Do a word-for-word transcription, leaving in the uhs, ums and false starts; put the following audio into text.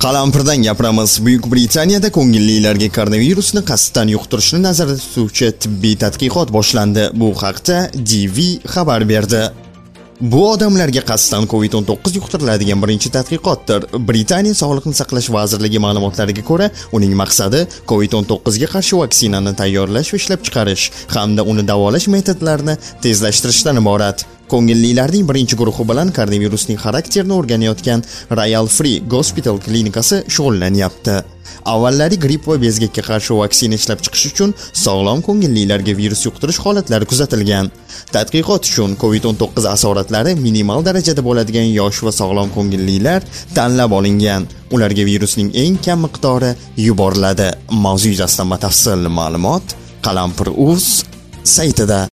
Qalampirdan gapiramiz. Buyuk Britaniyada ko'ngillilarga koronavirusni qasddan yuqtirishni nazarda tutuvchi tibbiy tadqiqot boshlandi. Bu haqda D V xabar berdi. Bu odamlarga qasddan COVID o'n to'qqiz yuqtiriladigan birinchi tadqiqotdir. Britaniya Sog'liqni saqlash vazirligi ma'lumotlariga ko'ra, uning maqsadi COVID o'n to'qqiz ga qarshi vaksinani tayyorlash va ishlab chiqarish hamda uni davolash metodlarini tezlashtirishdan iborat. Ko'ngillilarning birinchi guruhi bilan koronavirusning xarakterini o'rganayotgan Royal Free Hospital klinikasi shug'ullanyapti. Avvallari gripp va bezgakka qarshi vaksina ishlab chiqish uchun sog'lom ko'ngillilarga virus yuqtirish holatlari kuzatilgan. Tadqiqot uchun COVID o'n to'qqiz asoratlari minimal darajada bo'ladigan yosh va sog'lom ko'ngillilar tanlab olingan. Ularga virusning eng kam miqdori yuboriladi. Mavzu yuzasidan batafsil ma'lumot Qalampir.uz saytida.